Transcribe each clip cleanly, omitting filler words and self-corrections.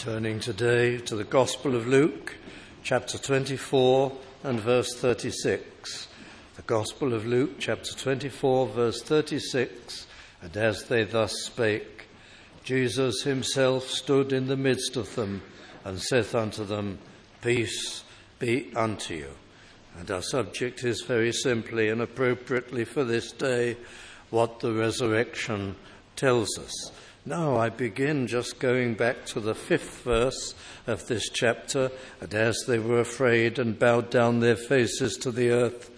Turning today to the Gospel of Luke, chapter 24 and verse 36. The Gospel of Luke, chapter 24, verse 36. And as they thus spake, Jesus himself stood in the midst of them, and saith unto them, Peace be unto you. And our subject is very simply and appropriately for this day, what the resurrection tells us. Now I begin just going back to the 5th verse of this chapter. And as they were afraid and bowed down their faces to the earth,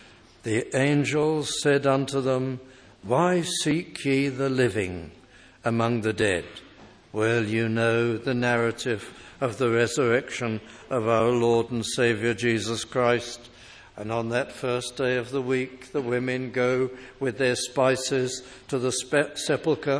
the angels said unto them, Why seek ye the living among the dead? Well, you know the narrative of the resurrection of our Lord and Saviour Jesus Christ. And on that first day of the week, the women go with their spices to the sepulchre,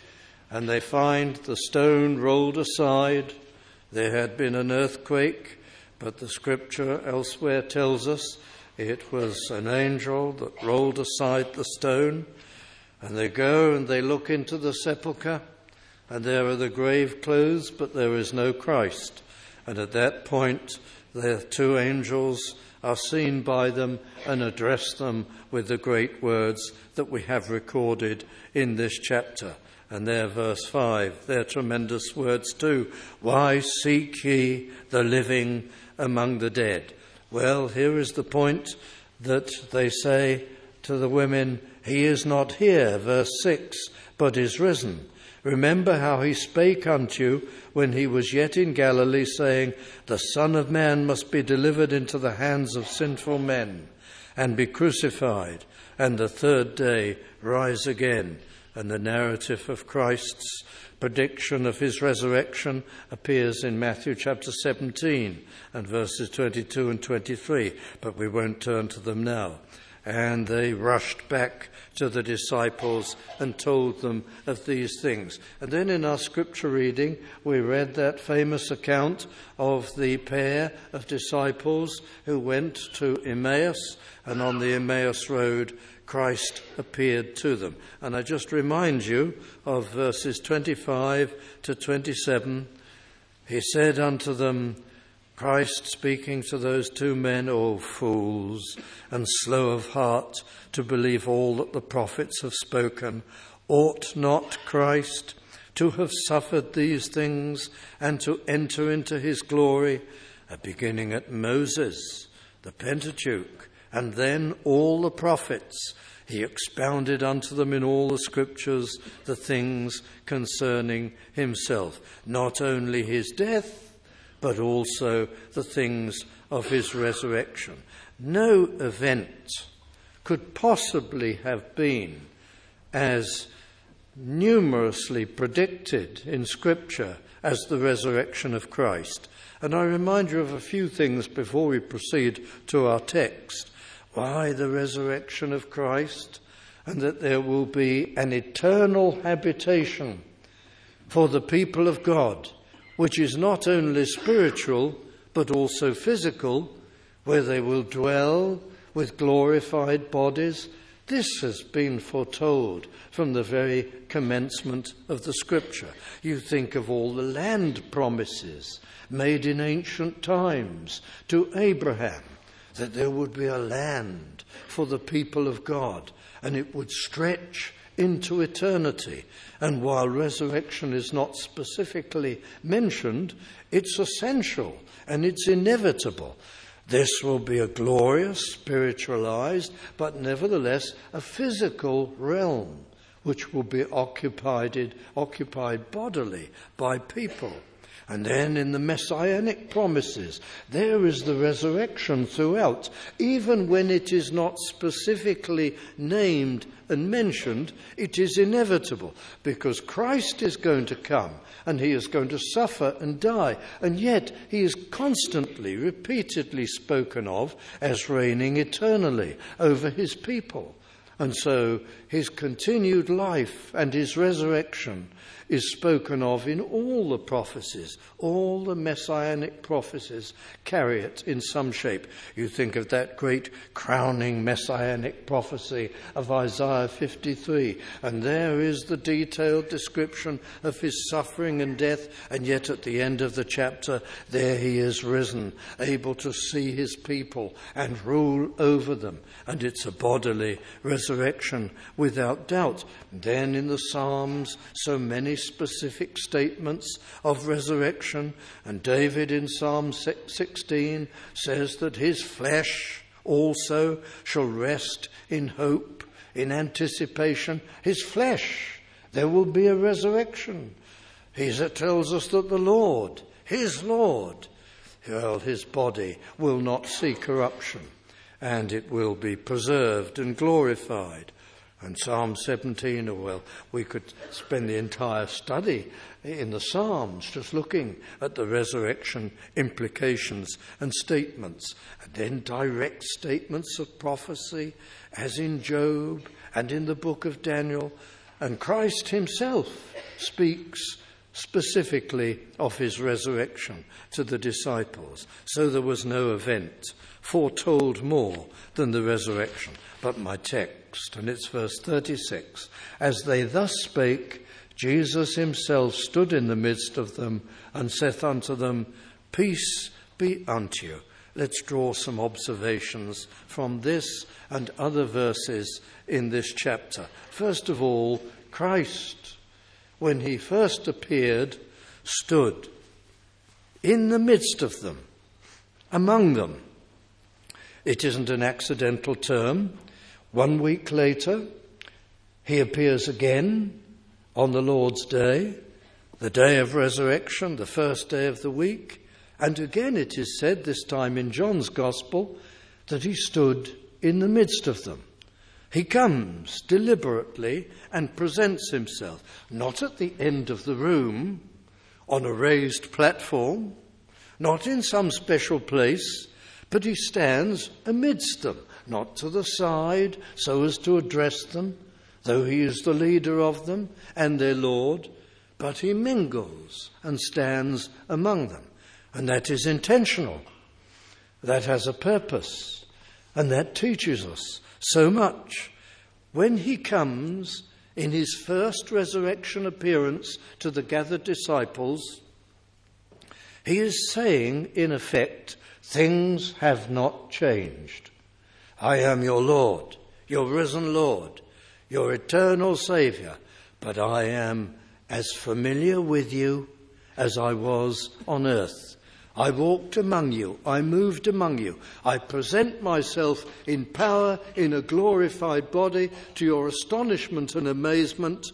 and they find the stone rolled aside. There had been an earthquake, but the scripture elsewhere tells us it was an angel that rolled aside the stone. And they go and they look into the sepulchre, and there are the grave clothes, but there is no Christ. And at that point, the two angels are seen by them and address them with the great words that we have recorded in this chapter. And there, verse 5, they're tremendous words too. Why seek ye the living among the dead? Well, here is the point that they say to the women, He is not here, verse 6, but is risen. Remember how he spake unto you when he was yet in Galilee, saying, The Son of Man must be delivered into the hands of sinful men, and be crucified, and the third day rise again. And the narrative of Christ's prediction of his resurrection appears in Matthew chapter 17 and verses 22 and 23, but we won't turn to them now. And they rushed back to the disciples and told them of these things. And then in our scripture reading, we read that famous account of the pair of disciples who went to Emmaus, and on the Emmaus road, Christ appeared to them. And I just remind you of verses 25 to 27. He said unto them, Christ speaking to those two men, O fools, and slow of heart to believe all that the prophets have spoken, ought not Christ to have suffered these things and to enter into his glory, beginning at Moses, the Pentateuch, and then all the prophets? He expounded unto them in all the scriptures the things concerning himself, not only his death, but also the things of his resurrection. No event could possibly have been as numerously predicted in Scripture as the resurrection of Christ. And I remind you of a few things before we proceed to our text. Why the resurrection of Christ? And that there will be an eternal habitation for the people of God, which is not only spiritual, but also physical, where they will dwell with glorified bodies. This has been foretold from the very commencement of the Scripture. You think of all the land promises made in ancient times to Abraham, that there would be a land for the people of God, and it would stretch into eternity. And while resurrection is not specifically mentioned, it's essential and it's inevitable. This will be a glorious, spiritualized, but nevertheless a physical realm, which will be occupied bodily by people. And then in the messianic promises, there is the resurrection throughout. Even when it is not specifically named and mentioned, it is inevitable, because Christ is going to come and he is going to suffer and die. And yet he is constantly, repeatedly spoken of as reigning eternally over his people. And so his continued life and his resurrection is spoken of in all the prophecies. All the messianic prophecies carry it in some shape. You think of that great crowning messianic prophecy of Isaiah 53, and there is the detailed description of his suffering and death, and yet at the end of the chapter, there he is risen, able to see his people and rule over them. And it's a bodily resurrection without doubt. And then in the Psalms, so many specific statements of resurrection. And David in Psalm 16 says that his flesh also shall rest in hope, in anticipation. His flesh, there will be a resurrection. He tells us that the Lord, his Lord, well, his body will not see corruption, and it will be preserved and glorified. And Psalm 17, well, we could spend the entire study in the Psalms just looking at the resurrection implications and statements, and then direct statements of prophecy, as in Job and in the book of Daniel. And Christ himself speaks specifically of his resurrection to the disciples. So there was no event foretold more than the resurrection. But my text, and it's verse 36, as they thus spake, Jesus himself stood in the midst of them and saith unto them, Peace be unto you. Let's draw some observations from this and other verses in this chapter. First of all, Christ, when he first appeared, stood in the midst of them, among them. It isn't an accidental term. 1 week later, he appears again on the Lord's Day, the day of resurrection, the first day of the week. And again it is said, this time in John's Gospel, that he stood in the midst of them. He comes deliberately and presents himself, not at the end of the room, on a raised platform, not in some special place, but he stands amidst them, not to the side so as to address them, though he is the leader of them and their Lord, but he mingles and stands among them. And that is intentional. That has a purpose. And that teaches us so much. When he comes in his first resurrection appearance to the gathered disciples, he is saying, in effect, things have not changed. I am your Lord, your risen Lord, your eternal Saviour, but I am as familiar with you as I was on earth. I walked among you, I moved among you, I present myself in power in a glorified body to your astonishment and amazement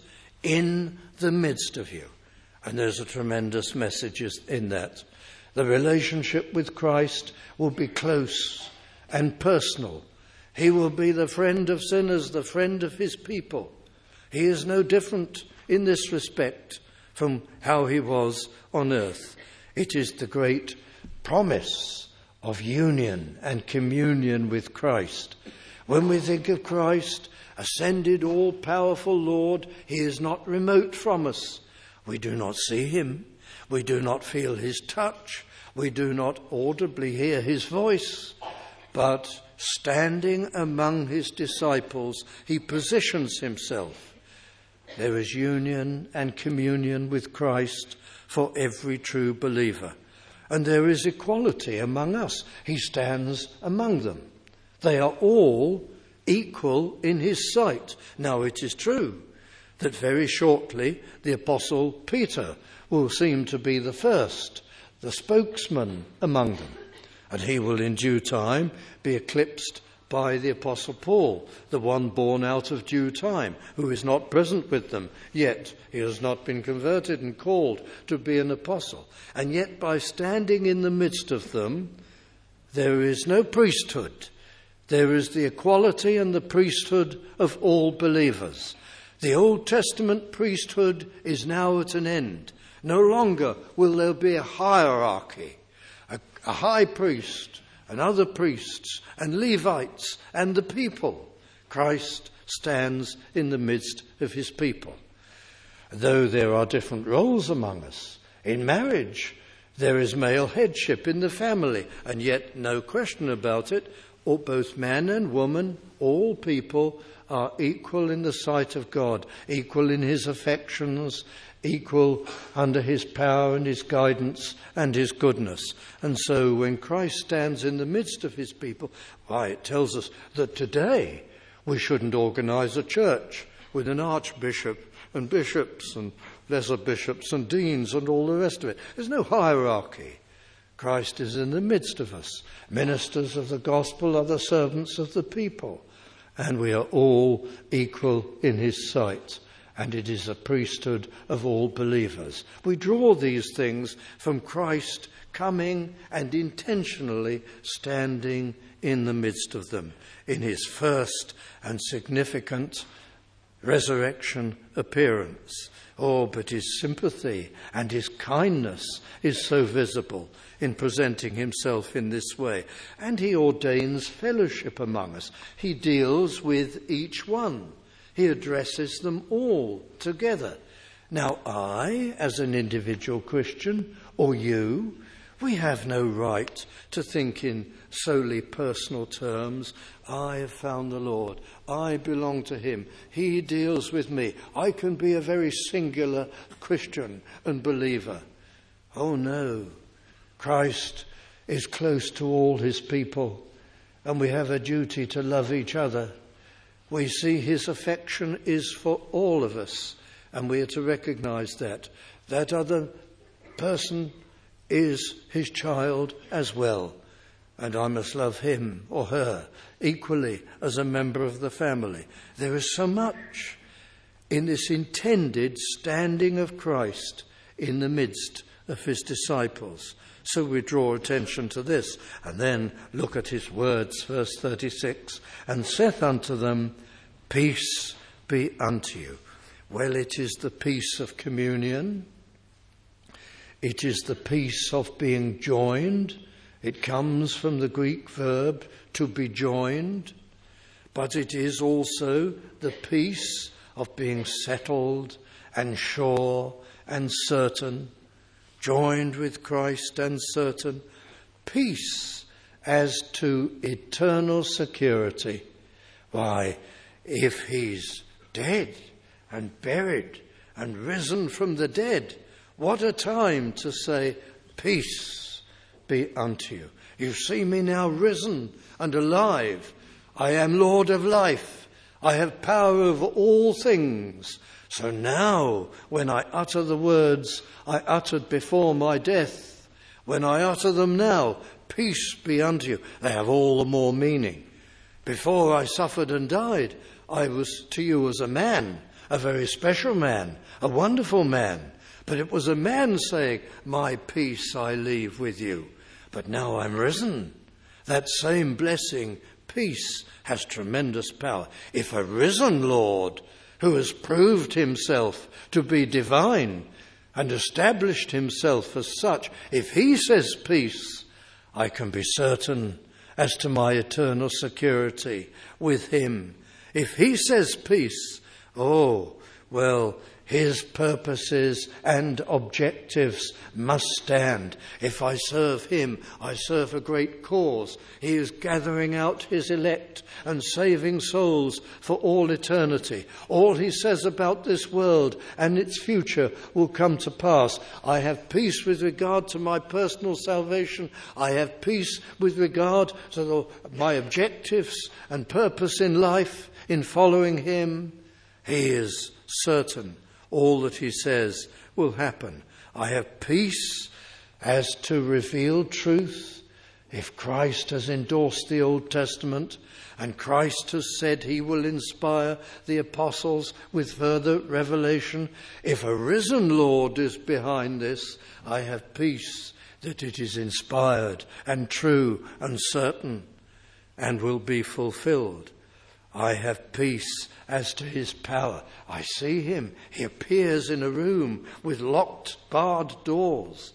in the midst of you. And there's a tremendous message in that. The relationship with Christ will be close and personal. He will be the friend of sinners, the friend of his people. He is no different in this respect from how he was on earth. It is the great promise of union and communion with Christ. When we think of Christ, ascended, all-powerful Lord, he is not remote from us. We do not see him. We do not feel his touch. We do not audibly hear his voice. But standing among his disciples, he positions himself. There is union and communion with Christ for every true believer. And there is equality among us. He stands among them. They are all equal in his sight. Now it is true that very shortly the Apostle Peter will seem to be the first, the spokesman among them. And he will in due time be eclipsed by the Apostle Paul, the one born out of due time, who is not present with them, yet he has not been converted and called to be an apostle. And yet by standing in the midst of them, there is no priesthood. There is the equality and the priesthood of all believers. The Old Testament priesthood is now at an end. No longer will there be a hierarchy, a high priest and other priests and Levites and the people. Christ stands in the midst of his people. Though there are different roles among us, in marriage there is male headship in the family, and yet no question about it, both man and woman, all people are equal in the sight of God, equal in his affections, equal under his power and his guidance and his goodness. And so when Christ stands in the midst of his people, why, it tells us that today we shouldn't organise a church with an archbishop and bishops and lesser bishops and deans and all the rest of it. There's no hierarchy. Christ is in the midst of us. Ministers of the gospel are the servants of the people, and we are all equal in his sight. And it is a priesthood of all believers. We draw these things from Christ coming and intentionally standing in the midst of them in his first and significant resurrection appearance. Oh, but his sympathy and his kindness is so visible in presenting himself in this way. And he ordains fellowship among us. He deals with each one. He addresses them all together. Now I, as an individual Christian, or you, we have no right to think in solely personal terms. I have found the Lord. I belong to him. He deals with me. I can be a very singular Christian and believer. Oh no. Christ is close to all his people, and we have a duty to love each other. We see his affection is for all of us, and we are to recognise that. That other person is his child as well, and I must love him or her equally as a member of the family. There is so much in this intended standing of Christ in the midst of his disciples. So we draw attention to this, and then look at his words, verse 36, and saith unto them, peace be unto you. Well, it is the peace of communion. It is the peace of being joined. It comes from the Greek verb to be joined. But it is also the peace of being settled and sure and certain, joined with Christ and certain. Peace as to eternal security. Why, if he's dead and buried and risen from the dead, what a time to say, peace be unto you. You see me now risen and alive. I am Lord of life. I have power over all things. So now, when I utter the words I uttered before my death, when I utter them now, peace be unto you, they have all the more meaning. Before I suffered and died, I was to you as a man, a very special man, a wonderful man. But it was a man saying, my peace I leave with you. But now I'm risen. That same blessing, peace, has tremendous power. If a risen Lord, who has proved himself to be divine and established himself as such, if he says peace, I can be certain as to my eternal security with him. If he says peace, oh, well, his purposes and objectives must stand. If I serve him, I serve a great cause. He is gathering out his elect and saving souls for all eternity. All he says about this world and its future will come to pass. I have peace with regard to my personal salvation. I have peace with regard to my objectives and purpose in life in following him. He is certain all that he says will happen. I have peace as to revealed truth. If Christ has endorsed the Old Testament and Christ has said he will inspire the apostles with further revelation, if a risen Lord is behind this, I have peace that it is inspired and true and certain and will be fulfilled. I have peace as to his power. I see him. He appears in a room with locked, barred doors.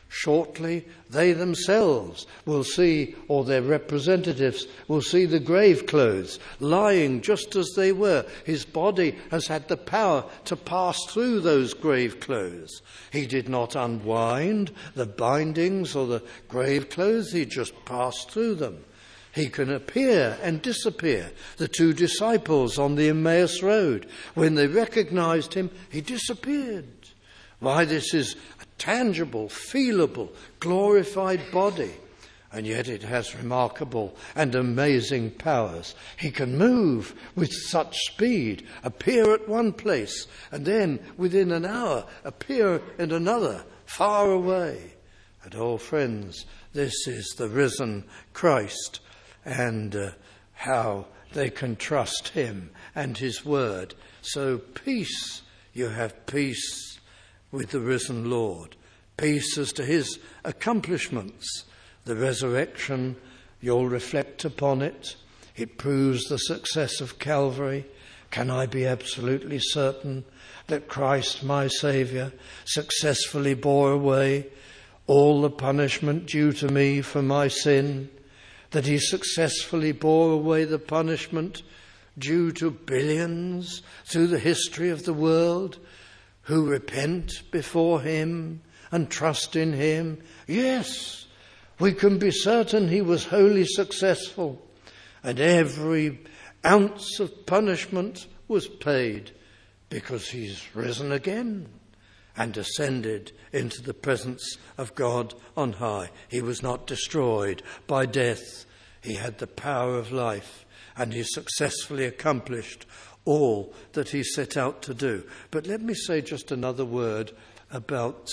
Shortly, they themselves will see, or their representatives will see, the grave clothes lying just as they were. His body has had the power to pass through those grave clothes. He did not unwind the bindings or the grave clothes. He just passed through them. He can appear and disappear. The two disciples on the Emmaus Road, when they recognized him, he disappeared. Why, this is a tangible, feelable, glorified body, and yet it has remarkable and amazing powers. He can move with such speed, appear at one place, and then within an hour appear in another, far away. And oh, friends, this is the risen Christ, and how they can trust him and his word. So peace, you have peace with the risen Lord. Peace as to his accomplishments. The resurrection, you'll reflect upon it. It proves the success of Calvary. Can I be absolutely certain that Christ, my Saviour, successfully bore away all the punishment due to me for my sin? That he successfully bore away the punishment due to billions through the history of the world who repent before him and trust in him? Yes, we can be certain he was wholly successful, and every ounce of punishment was paid, because he's risen again and ascended into the presence of God on high. He was not destroyed by death. He had the power of life, and he successfully accomplished all that he set out to do. But let me say just another word about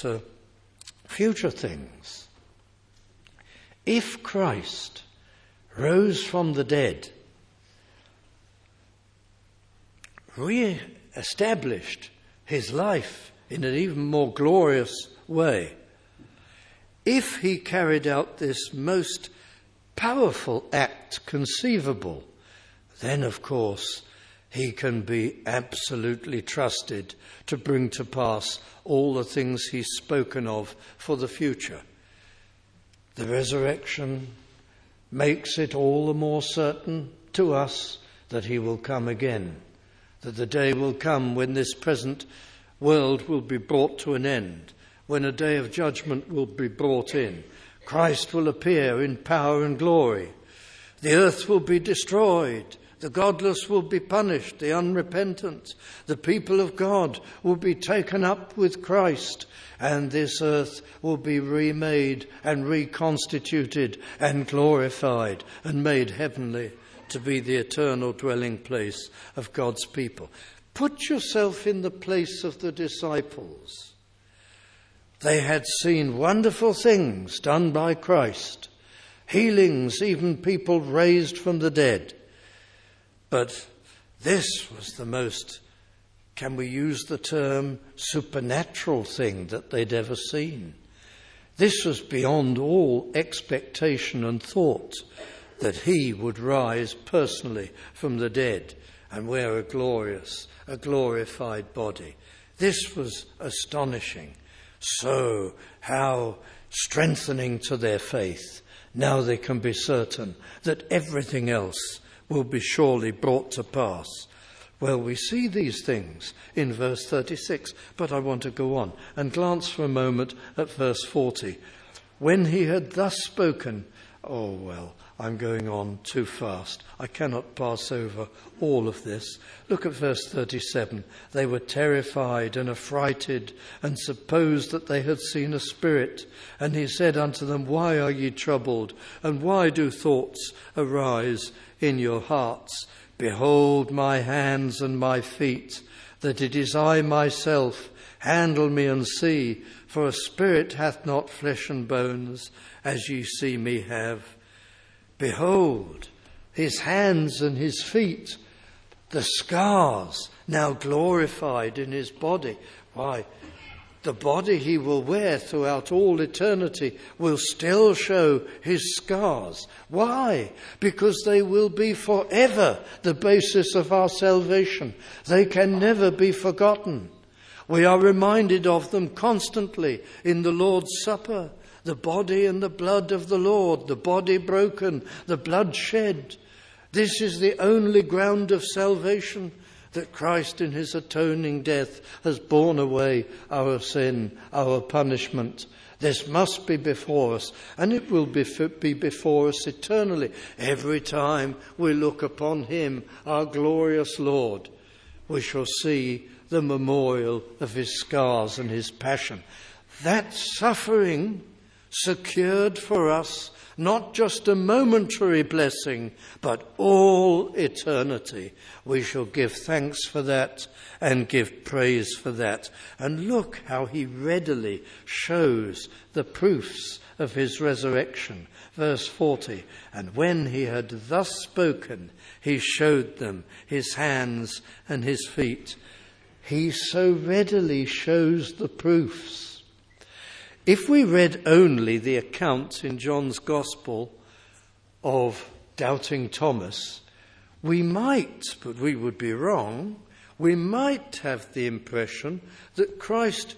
future things. If Christ rose from the dead, re-established his life in an even more glorious way, if he carried out this most powerful act conceivable, then of course he can be absolutely trusted to bring to pass all the things he's spoken of for the future. The resurrection makes it all the more certain to us that he will come again, that the day will come when this present world will be brought to an end, when a day of judgment will be brought in. Christ will appear in power and glory. The earth will be destroyed. The godless will be punished, the unrepentant. The people of God will be taken up with Christ, and this earth will be remade and reconstituted and glorified and made heavenly to be the eternal dwelling place of God's people. Put yourself in the place of the disciples. They had seen wonderful things done by Christ, healings, even people raised from the dead. But this was the most, can we use the term, supernatural thing that they'd ever seen. This was beyond all expectation and thought, that he would rise personally from the dead and wear a glorified body. This was astonishing. So how strengthening to their faith. Now they can be certain that everything else will be surely brought to pass. Well, we see these things in verse 36, but I want to go on and glance for a moment at verse 40. When he had thus spoken, I'm going on too fast. I cannot pass over all of this. Look at verse 37. They were terrified and affrighted and supposed that they had seen a spirit. And he said unto them, Why are ye troubled? And why do thoughts arise in your hearts? Behold my hands and my feet, that it is I myself. Handle me and see, for a spirit hath not flesh and bones, as ye see me have. Behold, his hands and his feet, the scars now glorified in his body. Why, the body he will wear throughout all eternity will still show his scars. Why? Because they will be forever the basis of our salvation. They can never be forgotten. We are reminded of them constantly in the Lord's Supper. the body and the blood of the Lord, the body broken, the blood shed. This is the only ground of salvation, that Christ in his atoning death has borne away our sin, our punishment. This must be before us, and it will be before us eternally. Every time we look upon him, our glorious Lord, we shall see the memorial of his scars and his passion. That suffering secured for us not just a momentary blessing, but all eternity. We shall give thanks for that and give praise for that. And look how he readily shows the proofs of his resurrection. Verse 40, and when he had thus spoken, he showed them his hands and his feet. He so readily shows the proofs. If we read only the account in John's Gospel of doubting Thomas, we might, but we would be wrong, we might have the impression that Christ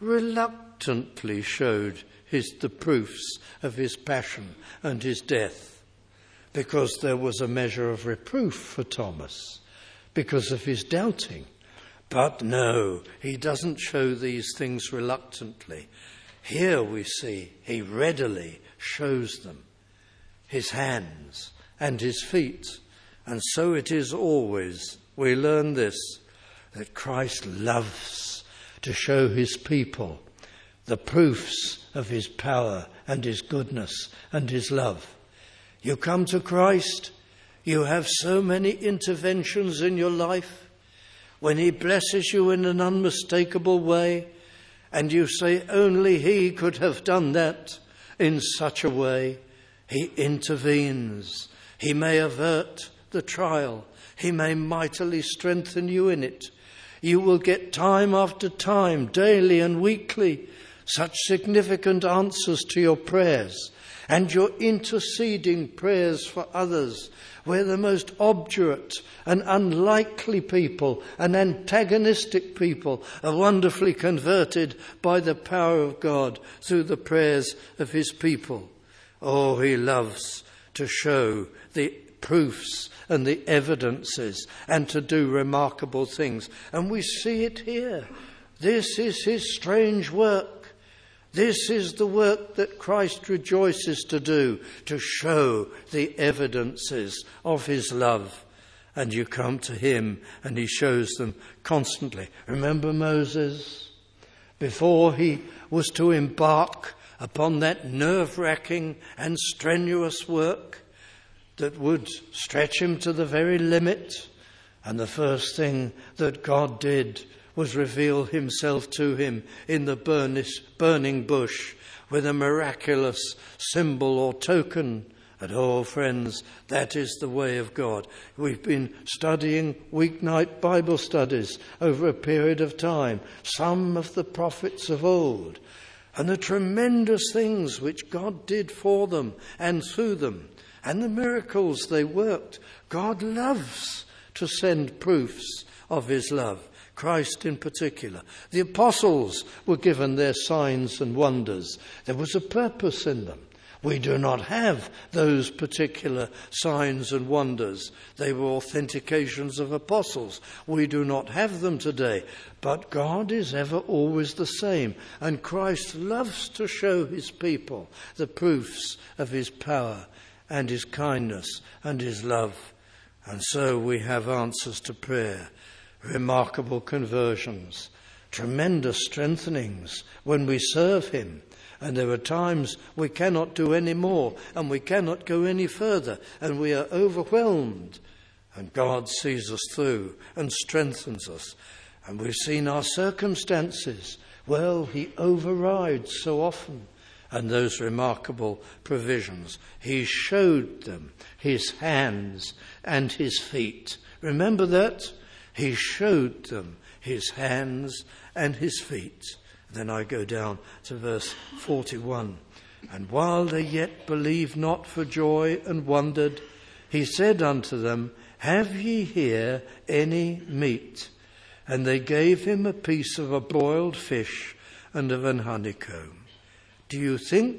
reluctantly showed the proofs of his passion and his death, because there was a measure of reproof for Thomas because of his doubting. But no, he doesn't show these things reluctantly. Here we see he readily shows them, his hands and his feet. And so it is always. We learn this, that Christ loves to show his people the proofs of his power and his goodness and his love. You come to Christ, you have so many interventions in your life. When he blesses you in an unmistakable way, and you say only he could have done that in such a way, he intervenes. He may avert the trial. He may mightily strengthen you in it. You will get time after time, daily and weekly, such significant answers to your prayers and your interceding prayers for others, where the most obdurate and unlikely people and antagonistic people are wonderfully converted by the power of God through the prayers of his people. Oh, he loves to show the proofs and the evidences and to do remarkable things. And we see it here. This is his strange work. This is the work that Christ rejoices to do, to show the evidences of his love. And you come to him and he shows them constantly. Remember Moses? Before he was to embark upon that nerve-wracking and strenuous work that would stretch him to the very limit, and the first thing that God did was reveal himself to him in the burning bush with a miraculous symbol or token. And oh, friends, that is the way of God. We've been studying weeknight Bible studies over a period of time, some of the prophets of old, and the tremendous things which God did for them and through them, and the miracles they worked. God loves to send proofs of his love. Christ in particular. The apostles were given their signs and wonders. There was a purpose in them. We do not have those particular signs and wonders. They were authentications of apostles. We do not have them today. But God is ever always the same. And Christ loves to show his people the proofs of his power and his kindness and his love. And so we have answers to prayer. Remarkable conversions, tremendous strengthenings when we serve him. And there are times we cannot do any more and we cannot go any further and we are overwhelmed. And God sees us through and strengthens us. And we've seen our circumstances. Well, he overrides so often. And those remarkable provisions. He showed them his hands and his feet. Remember that? He showed them his hands and his feet. Then I go down to verse 41. And while they yet believed not for joy and wondered, he said unto them, Have ye here any meat? And they gave him a piece of a broiled fish and of an honeycomb. Do you think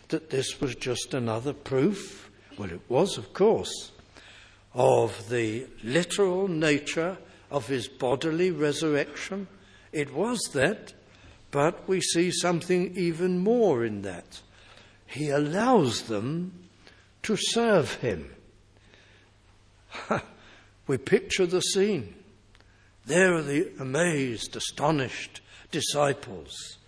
that this was just another proof? Well, it was, of course, of the literal nature of his bodily resurrection. It was that, but we see something even more in that. He allows them to serve him. We picture the scene. There are the amazed, astonished disciples.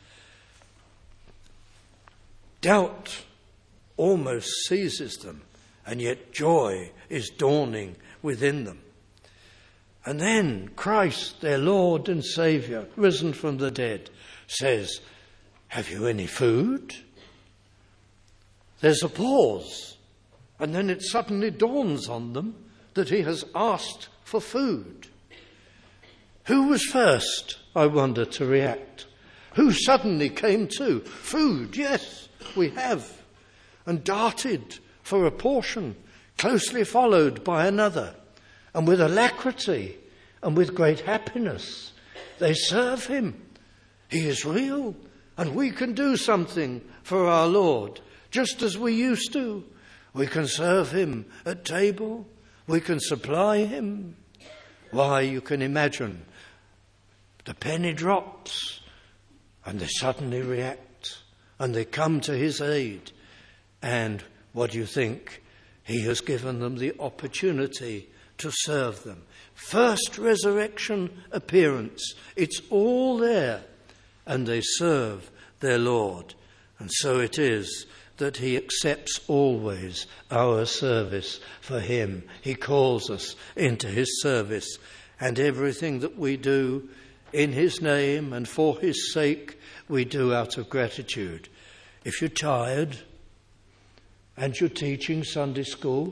Doubt almost seizes them, and yet joy is dawning within them. And then Christ, their Lord and Saviour, risen from the dead, says, "Have you any food?" There's a pause, and then it suddenly dawns on them that he has asked for food. Who was first, I wonder, to react? Who suddenly came to? Food, yes, we have. And darted for a portion, closely followed by another. And with alacrity and with great happiness, they serve him. He is real, and we can do something for our Lord, just as we used to. We can serve him at table. We can supply him. Why, you can imagine, the penny drops, and they suddenly react, and they come to his aid. And what do you think? He has given them the opportunity to serve them. First resurrection appearance. It's all there. And they serve their Lord. And so it is that he accepts always our service for him. He calls us into his service. And everything that we do in his name and for his sake, we do out of gratitude. If you're tired and you're teaching Sunday school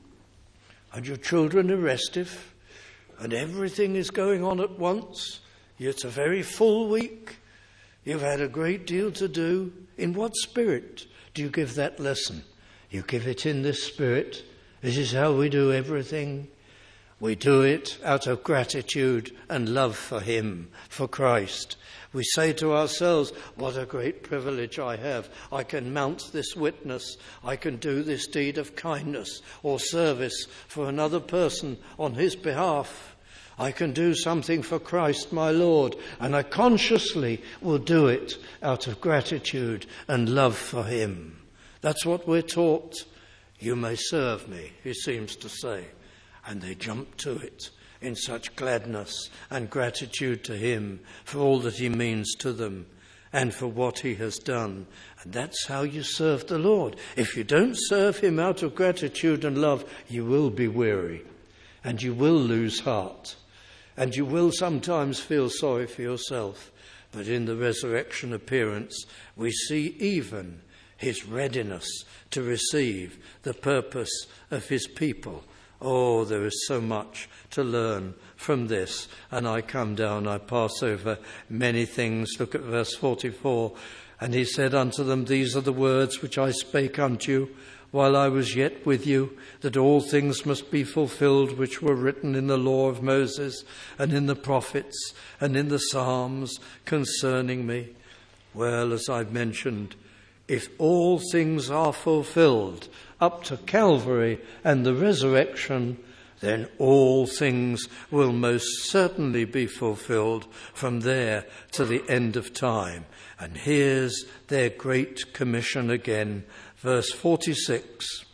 and your children are restive and everything is going on at once, it's a very full week, you've had a great deal to do, in what spirit do you give that lesson? You give it in this spirit. This is how we do everything. We do it out of gratitude and love for him, for Christ. We say to ourselves, what a great privilege I have. I can mount this witness. I can do this deed of kindness or service for another person on his behalf. I can do something for Christ my Lord, and I consciously will do it out of gratitude and love for him. That's what we're taught. You may serve me, he seems to say. And they jump to it in such gladness and gratitude to him for all that he means to them and for what he has done. And that's how you serve the Lord. If you don't serve him out of gratitude and love, you will be weary and you will lose heart and you will sometimes feel sorry for yourself. But in the resurrection appearance, we see even his readiness to receive the purpose of his people. Oh, there is so much to learn from this. And I come down, I pass over many things. Look at verse 44. And he said unto them, These are the words which I spake unto you while I was yet with you, that all things must be fulfilled which were written in the law of Moses and in the prophets and in the Psalms concerning me. Well, as I've mentioned, if all things are fulfilled up to Calvary and the resurrection, then all things will most certainly be fulfilled from there to the end of time. And here's their great commission again, verse 46.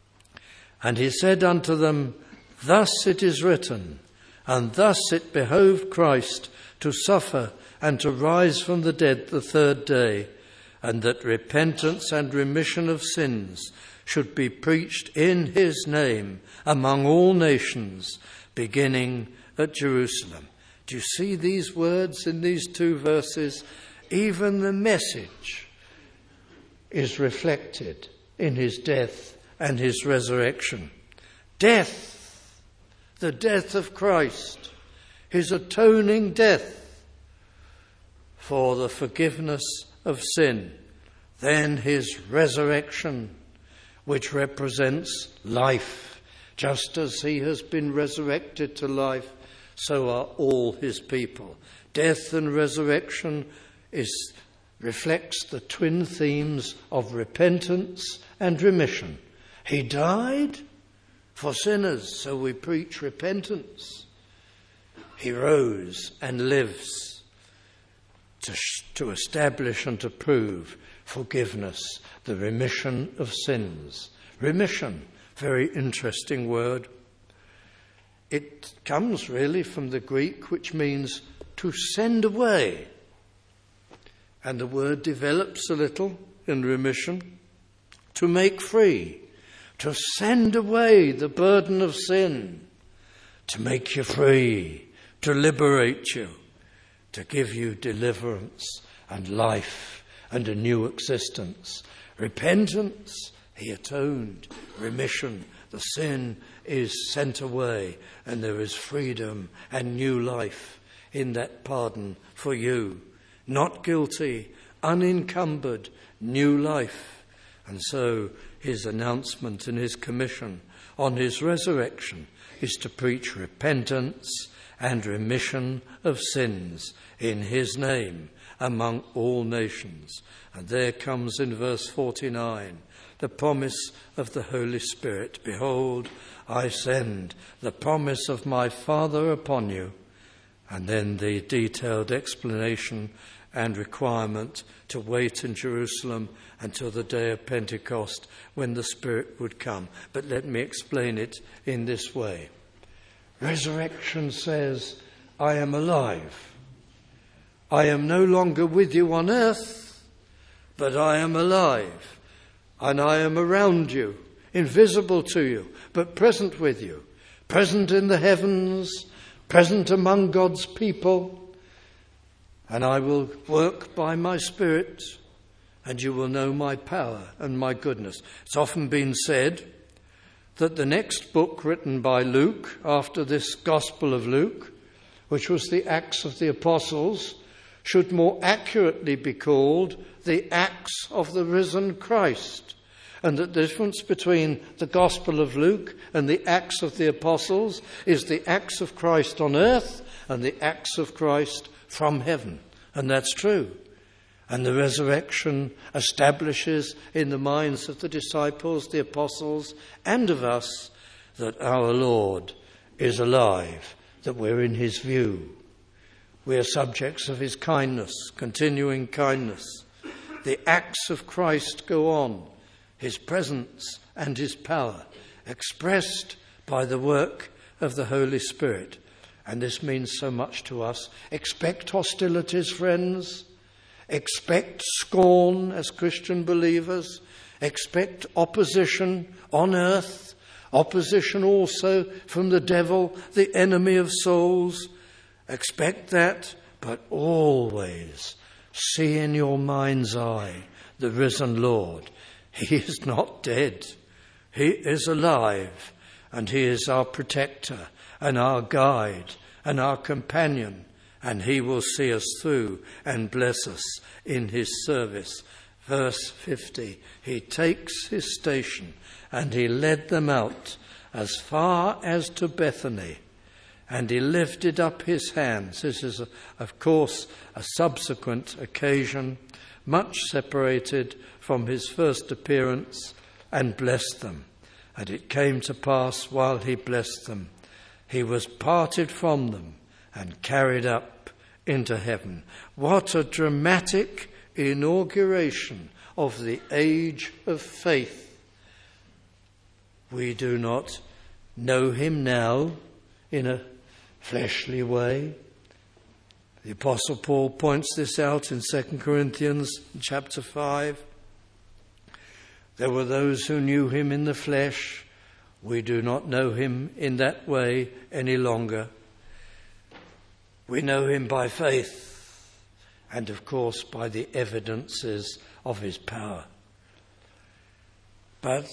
And he said unto them, Thus it is written, and thus it behoved Christ to suffer and to rise from the dead the third day, and that repentance and remission of sins should be preached in his name among all nations, beginning at Jerusalem. Do you see these words in these two verses? Even the message is reflected in his death and his resurrection. Death, the death of Christ, his atoning death for the forgiveness of sin. Then his resurrection, which represents life. Just as he has been resurrected to life, so are all his people. Death and resurrection is reflects the twin themes of repentance and remission. He died for sinners, so we preach repentance. He rose and lives to establish and to prove forgiveness, the remission of sins. Remission, very interesting word. It comes really from the Greek, which means to send away. And the word develops a little in remission. To make free, to send away the burden of sin, to make you free, to liberate you, to give you deliverance and life and a new existence. Repentance, he atoned. Remission, the sin is sent away and there is freedom and new life in that pardon for you. Not guilty, unencumbered, new life. And so his announcement and his commission on his resurrection is to preach repentance and remission of sins in his name among all nations. And there comes in verse 49 the promise of the Holy Spirit. Behold, I send the promise of my Father upon you. And then the detailed explanation and requirement to wait in Jerusalem until the day of Pentecost when the Spirit would come. But let me explain it in this way. Resurrection says, I am alive. I am no longer with you on earth, but I am alive. And I am around you, invisible to you, but present with you. Present in the heavens, present among God's people. And I will work by my Spirit, and you will know my power and my goodness. It's often been said that the next book written by Luke, after this Gospel of Luke, which was the Acts of the Apostles, should more accurately be called the Acts of the Risen Christ. And the difference between the Gospel of Luke and the Acts of the Apostles is the Acts of Christ on earth and the Acts of Christ from heaven. And that's true. And the resurrection establishes in the minds of the disciples, the apostles, and of us that our Lord is alive, that we're in his view. We are subjects of his kindness, continuing kindness. The acts of Christ go on, his presence and his power, expressed by the work of the Holy Spirit. And this means so much to us. Expect hostilities, friends. Expect scorn as Christian believers. Expect opposition on earth. Opposition also from the devil, the enemy of souls. Expect that, but always see in your mind's eye the risen Lord. He is not dead. He is alive, and he is our protector and our guide and our companion, and he will see us through and bless us in his service. Verse 50, he takes his station, and he led them out as far as to Bethany, and he lifted up his hands. This is, of course, a subsequent occasion, much separated from his first appearance, and blessed them. And it came to pass, while he blessed them, he was parted from them and carried up into heaven. What a dramatic inauguration of the age of faith. We do not know him now in a fleshly way. The Apostle Paul points this out in 2 Corinthians chapter 5. There were those who knew him in the flesh. We do not know him in that way any longer. We know him by faith and, of course, by the evidences of his power. But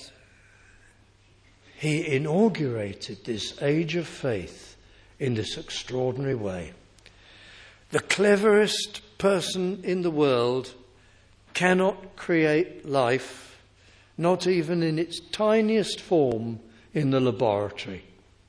he inaugurated this age of faith in this extraordinary way. The cleverest person in the world cannot create life, not even in its tiniest form, in the laboratory.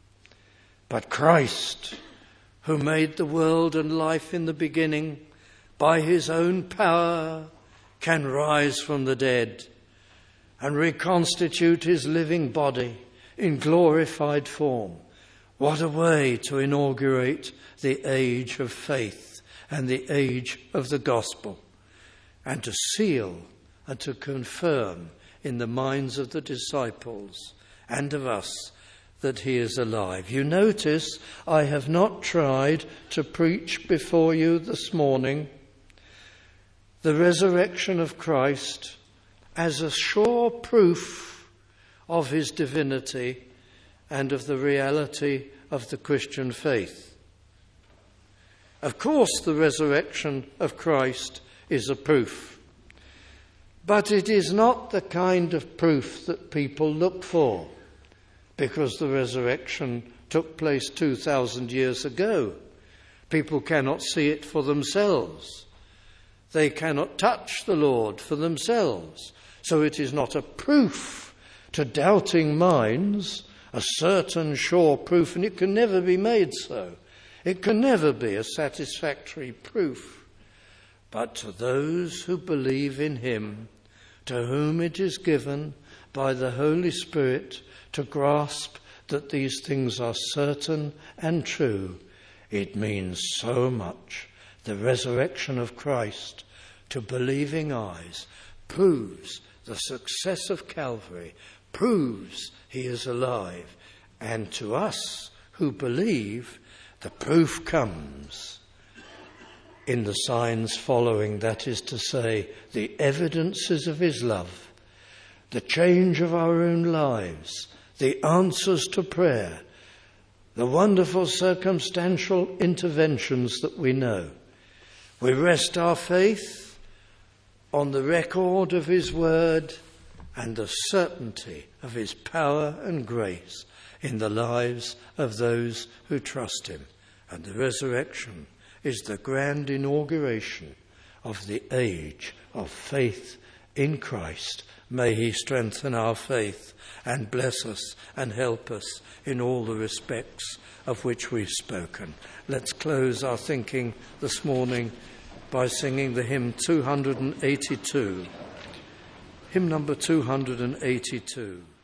But Christ, who made the world and life in the beginning, by his own power can rise from the dead and reconstitute his living body in glorified form. What a way to inaugurate the age of faith and the age of the gospel, and to seal and to confirm in the minds of the disciples and of us that he is alive. You notice I have not tried to preach before you this morning the resurrection of Christ as a sure proof of his divinity and of the reality of the Christian faith. Of course, the resurrection of Christ is a proof, but it is not the kind of proof that people look for, because the resurrection took place 2,000 years ago. People cannot see it for themselves. They cannot touch the Lord for themselves. So it is not a proof to doubting minds, a certain sure proof, and it can never be made so. It can never be a satisfactory proof. But to those who believe in him, to whom it is given by the Holy Spirit to grasp that these things are certain and true, it means so much. The resurrection of Christ to believing eyes proves the success of Calvary, proves he is alive. And to us who believe, the proof comes in the signs following, that is to say, the evidences of his love, the change of our own lives, the answers to prayer, the wonderful circumstantial interventions that we know. We rest our faith on the record of his word and the certainty of his power and grace in the lives of those who trust him. And the resurrection is the grand inauguration of the age of faith in Christ. May he strengthen our faith and bless us and help us in all the respects of which we've spoken. Let's close our thinking this morning by singing the hymn 282. Hymn number 282.